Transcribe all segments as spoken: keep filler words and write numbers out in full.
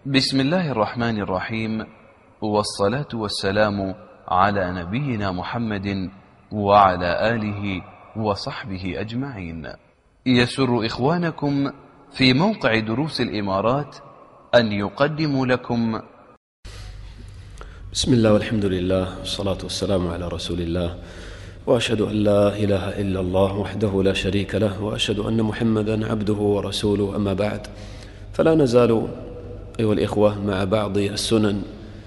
بسم الله الرحمن الرحيم، والصلاة والسلام على نبينا محمد وعلى آله وصحبه أجمعين. يسر إخوانكم في موقع دروس الإمارات أن يقدموا لكم بسم الله والحمد لله والصلاة والسلام على رسول الله، وأشهد أن لا إله إلا الله وحده لا شريك له، وأشهد أن محمدا عبده ورسوله. أما بعد، فلا نزال أيها الإخوة مع بعض السنن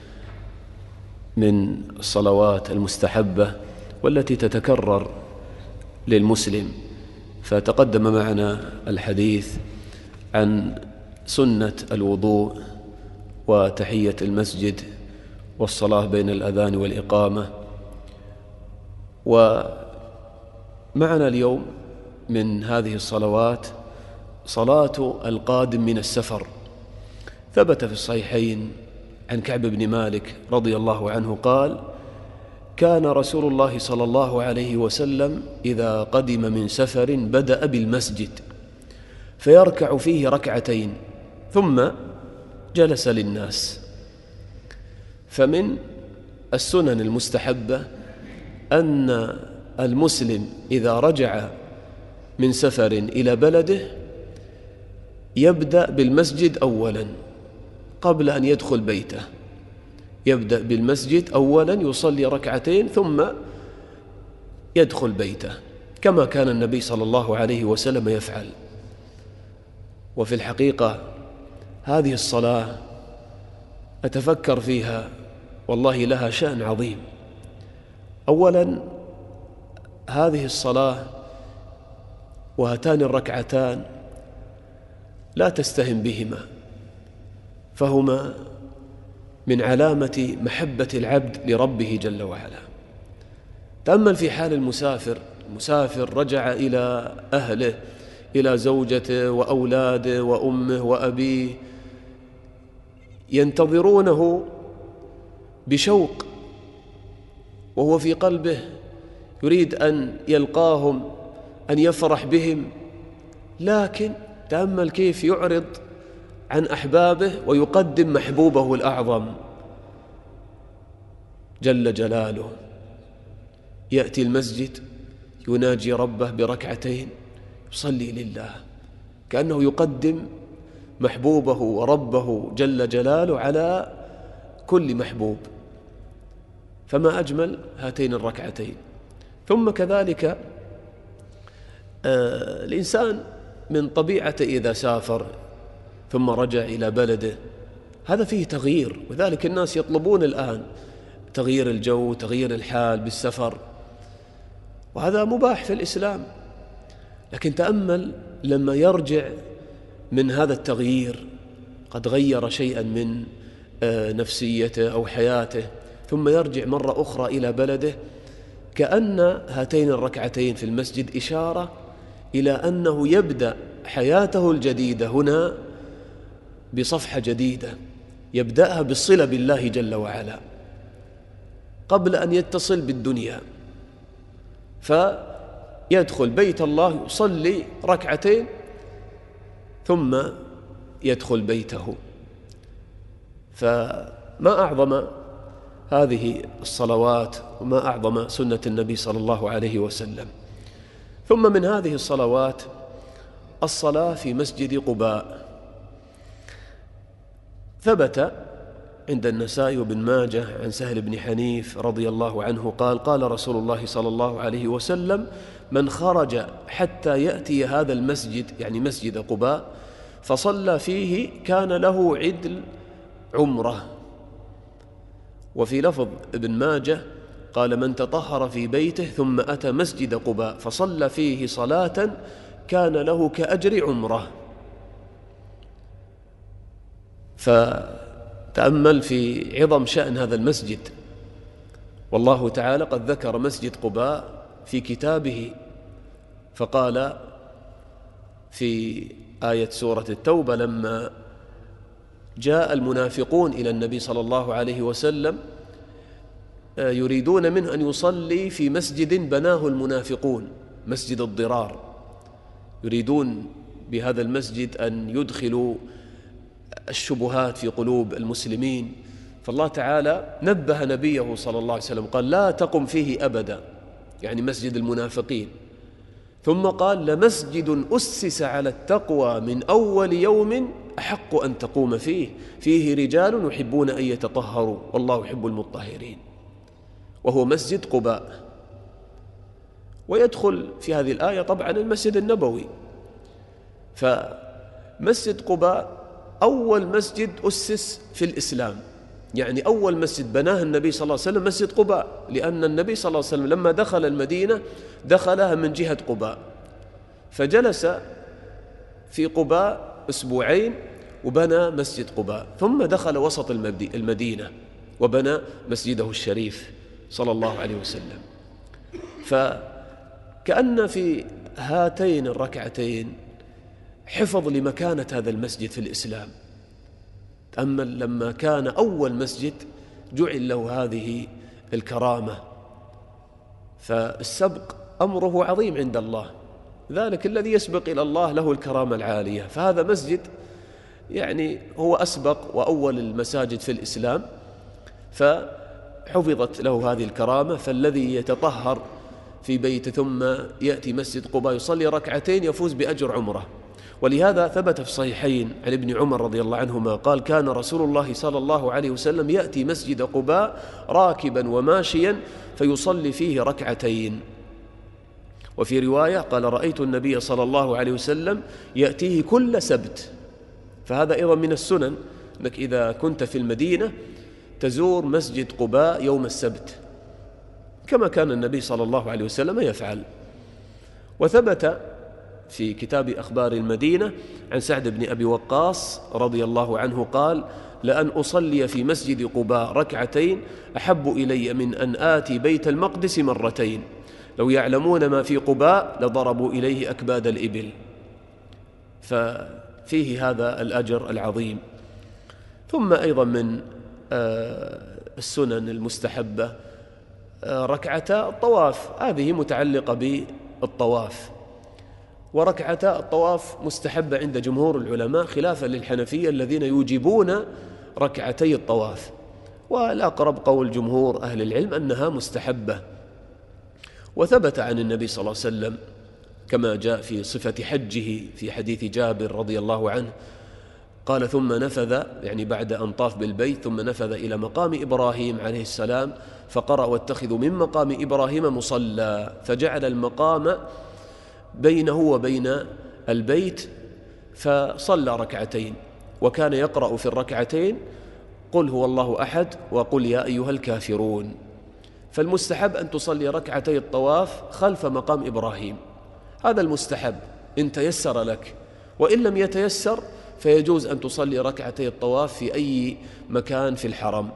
من الصلوات المستحبة والتي تتكرر للمسلم. فتقدم معنا الحديث عن سنة الوضوء وتحية المسجد والصلاة بين الأذان والإقامة. ومعنا اليوم من هذه الصلوات صلاة القادم من السفر. ثبت في الصحيحين عن كعب بن مالك رضي الله عنه قال: كان رسول الله صلى الله عليه وسلم إذا قدم من سفر بدأ بالمسجد فيركع فيه ركعتين ثم جلس للناس. فمن السنن المستحبة أن المسلم إذا رجع من سفر إلى بلده يبدأ بالمسجد أولا قبل أن يدخل بيته. يبدأ بالمسجد أولا يصلي ركعتين ثم يدخل بيته، كما كان النبي صلى الله عليه وسلم يفعل. وفي الحقيقة هذه الصلاة أتفكر فيها والله لها شأن عظيم. أولا، هذه الصلاة وهاتان الركعتان لا تستهن بهما، فهما من علامة محبة العبد لربه جل وعلا. تأمل في حال المسافر. المسافر رجع إلى أهله، إلى زوجته وأولاده وأمه وأبيه، ينتظرونه بشوق، وهو في قلبه يريد أن يلقاهم، أن يفرح بهم، لكن تأمل كيف يعرض عن أحبابه ويقدم محبوبه الأعظم جل جلاله. يأتي المسجد يناجي ربه بركعتين، يصلي لله، كأنه يقدم محبوبه وربه جل جلاله على كل محبوب. فما أجمل هاتين الركعتين. ثم كذلك آه الإنسان من طبيعته إذا سافر ثم رجع إلى بلده هذا فيه تغيير، وذلك الناس يطلبون الآن تغيير الجو، تغيير الحال بالسفر، وهذا مباح في الإسلام. لكن تأمل لما يرجع من هذا التغيير قد غير شيئا من نفسيته أو حياته، ثم يرجع مرة أخرى إلى بلده، كأن هاتين الركعتين في المسجد إشارة إلى أنه يبدأ حياته الجديدة هنا بصفحة جديدة، يبدأها بالصلة بالله جل وعلا قبل أن يتصل بالدنيا. فيدخل بيت الله يصلي ركعتين ثم يدخل بيته. فما أعظم هذه الصلوات وما أعظم سنة النبي صلى الله عليه وسلم. ثم من هذه الصلوات الصلاة في مسجد قباء. ثبت عند النسائي وابن ماجه عن سهل بن حنيف رضي الله عنه قال: قال رسول الله صلى الله عليه وسلم: من خرج حتى يأتي هذا المسجد، يعني مسجد قباء، فصلى فيه كان له عدل عمره. وفي لفظ ابن ماجه قال: من تطهر في بيته ثم أتى مسجد قباء فصلى فيه صلاة كان له كأجر عمره. فتأمل في عظم شأن هذا المسجد. والله تعالى قد ذكر مسجد قباء في كتابه، فقال في آية سورة التوبة لما جاء المنافقون إلى النبي صلى الله عليه وسلم يريدون منه أن يصلي في مسجد بناه المنافقون، مسجد الضرار، يريدون بهذا المسجد أن يدخلوا الشبهات في قلوب المسلمين. فالله تعالى نبه نبيه صلى الله عليه وسلم قال لا تقم فيه أبدا، يعني مسجد المنافقين، ثم قال لمسجد أسس على التقوى من أول يوم أحق أن تقوم فيه فيه رجال يحبون أن يتطهروا والله يحب المطهرين، وهو مسجد قباء. ويدخل في هذه الآية طبعا المسجد النبوي. فمسجد قباء أول مسجد أسس في الإسلام، يعني أول مسجد بناه النبي صلى الله عليه وسلم مسجد قباء، لأن النبي صلى الله عليه وسلم لما دخل المدينة دخلها من جهة قباء، فجلس في قباء أسبوعين وبنى مسجد قباء، ثم دخل وسط المدينة وبنى مسجده الشريف صلى الله عليه وسلم. فكأن في هاتين الركعتين حفظ لمكانة هذا المسجد في الإسلام. تأمل لما كان أول مسجد جعل له هذه الكرامة، فالسبق أمره عظيم عند الله، ذلك الذي يسبق إلى الله له الكرامة العالية. فهذا مسجد يعني هو أسبق وأول المساجد في الإسلام، فحفظت له هذه الكرامة. فالذي يتطهر في بيت ثم يأتي مسجد قباء يصلي ركعتين يفوز بأجر عمره. ولهذا ثبت في الصحيحين عن ابن عمر رضي الله عنهما قال كان رسول الله صلى الله عليه وسلم يأتي مسجد قباء راكبا وماشيا فيصلي فيه ركعتين. وفي رواية قال رأيت النبي صلى الله عليه وسلم يأتيه كل سبت. فهذا أيضا من السنن أنك إذا كنت في المدينة تزور مسجد قباء يوم السبت كما كان النبي صلى الله عليه وسلم يفعل. وثبت في كتاب أخبار المدينة عن سعد بن أبي وقاص رضي الله عنه قال لأن أصلي في مسجد قباء ركعتين أحب إلي من أن آتي بيت المقدس مرتين، لو يعلمون ما في قباء لضربوا إليه أكباد الإبل. ففيه هذا الأجر العظيم. ثم أيضا من السنن المستحبة ركعتا الطواف، هذه متعلقة بالطواف. وركعتا الطواف مستحبة عند جمهور العلماء خلافا للحنفية الذين يوجبون ركعتي الطواف، والأقرب قول جمهور أهل العلم أنها مستحبة. وثبت عن النبي صلى الله عليه وسلم كما جاء في صفة حجه في حديث جابر رضي الله عنه قال ثم نفذ، يعني بعد أن طاف بالبيت، ثم نفذ إلى مقام إبراهيم عليه السلام فقرأ واتخذوا من مقام إبراهيم مصلى، فجعل المقام بينه وبين البيت فصلى ركعتين، وكان يقرأ في الركعتين قل هو الله أحد وقل يا أيها الكافرون. فالمستحب أن تصلي ركعتي الطواف خلف مقام إبراهيم، هذا المستحب إن تيسر لك، وإن لم يتيسر فيجوز أن تصلي ركعتي الطواف في أي مكان في الحرم.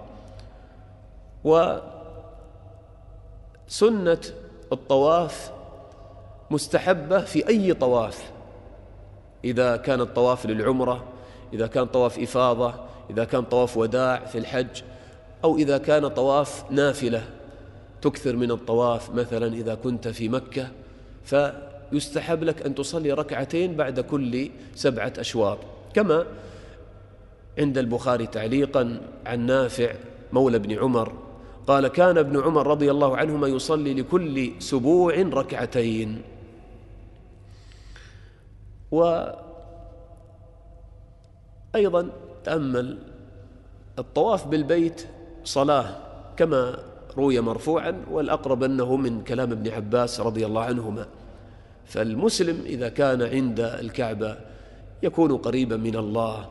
وسنة الطواف مستحبة في أي طواف، إذا كان الطواف للعمرة، إذا كان طواف إفاضة، إذا كان طواف وداع في الحج، أو إذا كان طواف نافلة تكثر من الطواف مثلا إذا كنت في مكة، فيستحب لك أن تصلي ركعتين بعد كل سبعة أشواط، كما عند البخاري تعليقا عن نافع مولى بن عمر قال كان ابن عمر رضي الله عنهما يصلي لكل سبوع ركعتين. وأيضا تأمل الطواف بالبيت صلاة كما روي مرفوعا، والأقرب أنه من كلام ابن عباس رضي الله عنهما. فالمسلم إذا كان عند الكعبة يكون قريبا من الله.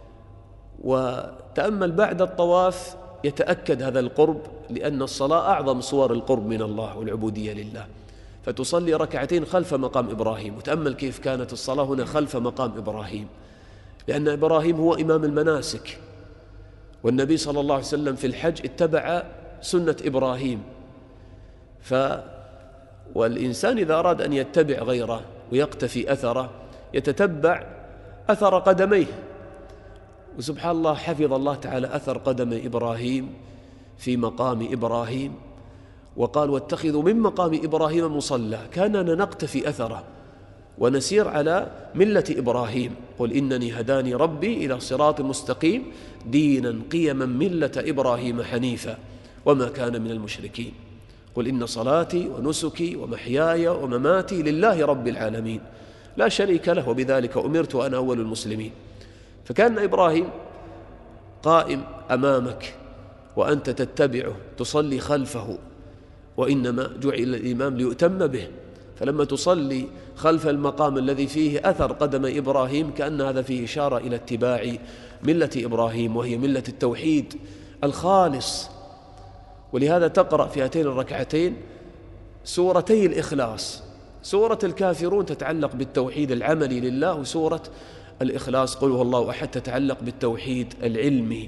وتأمل بعد الطواف يتأكد هذا القرب، لأن الصلاة أعظم صور القرب من الله والعبودية لله، فتصلي ركعتين خلف مقام إبراهيم. وتأمل كيف كانت الصلاة هنا خلف مقام إبراهيم، لأن إبراهيم هو إمام المناسك، والنبي صلى الله عليه وسلم في الحج اتبع سنة إبراهيم. ف والإنسان إذا أراد أن يتبع غيره ويقتفي أثره يتتبع أثر قدميه، وسبحان الله حفظ الله تعالى أثر قدم إبراهيم في مقام إبراهيم، وقال واتخذوا من مقام إبراهيم مصلى، كاننا نقتفي أثره. ونسير على ملة إبراهيم. قل إنني هداني ربي إلى صراط مستقيم دينا قيما ملة إبراهيم حنيفا وما كان من المشركين. قل إن صلاتي ونسكي ومحياي ومماتي لله رب العالمين لا شريك له وبذلك أمرت وأنا أول المسلمين. فكان إبراهيم قائم أمامك وأنت تتبعه تصلي خلفه، وإنما جعل الإمام ليؤتم به، فلما تصلي خلف المقام الذي فيه أثر قدم إبراهيم كأن هذا فيه إشارة إلى اتباع ملة إبراهيم، وهي ملة التوحيد الخالص. ولهذا تقرأ في هاتين الركعتين سورتي الإخلاص، سورة الكافرون تتعلق بالتوحيد العملي لله، وسورة الإخلاص قل هو الله أحد تتعلق بالتوحيد العلمي.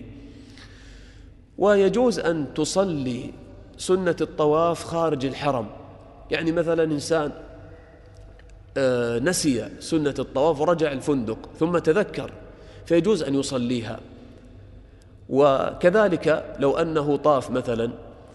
ويجوز أن تصلي سنة الطواف خارج الحرم، يعني مثلا إنسان نسي سنة الطواف ورجع الفندق ثم تذكر فيجوز أن يصليها. وكذلك لو أنه طاف مثلا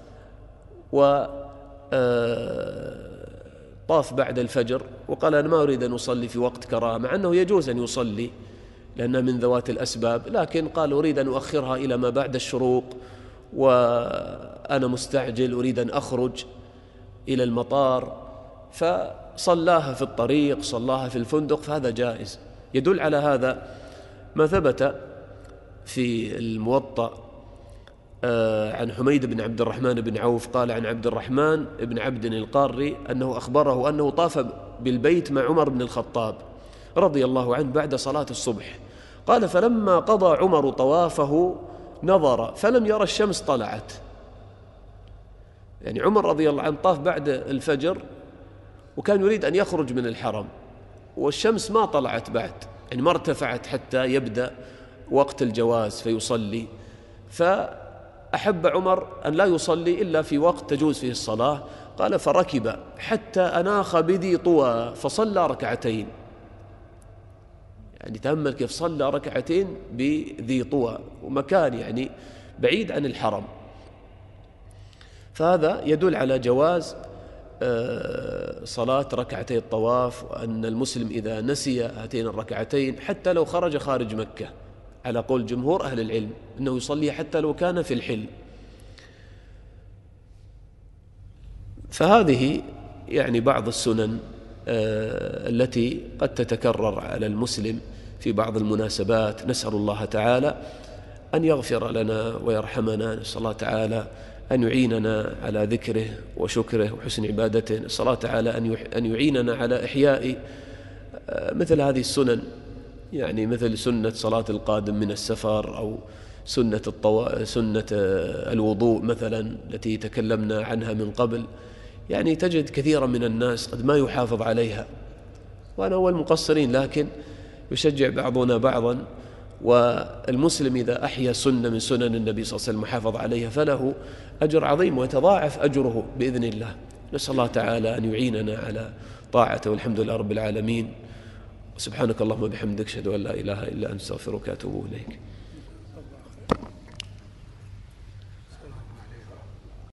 وطاف بعد الفجر وقال أنا ما أريد أن أصلي في وقت كراهة، مع أنه يجوز أن يصلي لأنها من ذوات الأسباب، لكن قال أريد أن أؤخرها إلى ما بعد الشروق وأنا مستعجل أريد أن أخرج إلى المطار، فصلاها في الطريق صلاها في الفندق، فهذا جائز. يدل على هذا ما ثبت في الموطأ عن حميد بن عبد الرحمن بن عوف قال عن عبد الرحمن بن عبد القاري أنه أخبره أنه طاف بالبيت مع عمر بن الخطاب رضي الله عنه بعد صلاة الصبح، قال فلما قضى عمر طوافه نظر فلم يرى الشمس طلعت. يعني عمر رضي الله عنه طاف بعد الفجر وكان يريد أن يخرج من الحرم والشمس ما طلعت بعد، يعني ما ارتفعت حتى يبدأ وقت الجواز فيصلي، فأحب عمر أن لا يصلي إلا في وقت تجوز فيه الصلاة. قال فركب حتى أناخ بذي طوى فصلى ركعتين، يعني تأمل كيف صلى ركعتين بذي طوى ومكان يعني بعيد عن الحرم. فهذا يدل على جواز صلاة ركعتي الطواف، وأن المسلم إذا نسي هاتين الركعتين حتى لو خرج خارج مكة على قول جمهور أهل العلم أنه يصلي حتى لو كان في الحل. فهذه يعني بعض السنن التي قد تتكرر على المسلم في بعض المناسبات. نسأل الله تعالى أن يغفر لنا ويرحمنا، نسأل الله تعالى أن يعيننا على ذكره وشكره وحسن عبادته، نسأل الله تعالى أن يعيننا على إحياء مثل هذه السنن، يعني مثل سنة صلاة القادم من السفر، أو سنة, الطو... سنة الوضوء مثلا التي تكلمنا عنها من قبل. يعني تجد كثيرا من الناس قد ما يحافظ عليها، وأنا أول المقصرين، لكن يشجع بعضنا بعضا. والمسلم إذا أحيا سنة من سنن النبي صلى الله عليه وسلم وحافظ عليها فله أجر عظيم ويتضاعف أجره بإذن الله. نسأل الله تعالى أن يعيننا على طاعته، والحمد لله رب العالمين. سبحانك اللهم وبحمدك أشهد أن لا إله إلا أنت أستغفرك وأتوب إليك.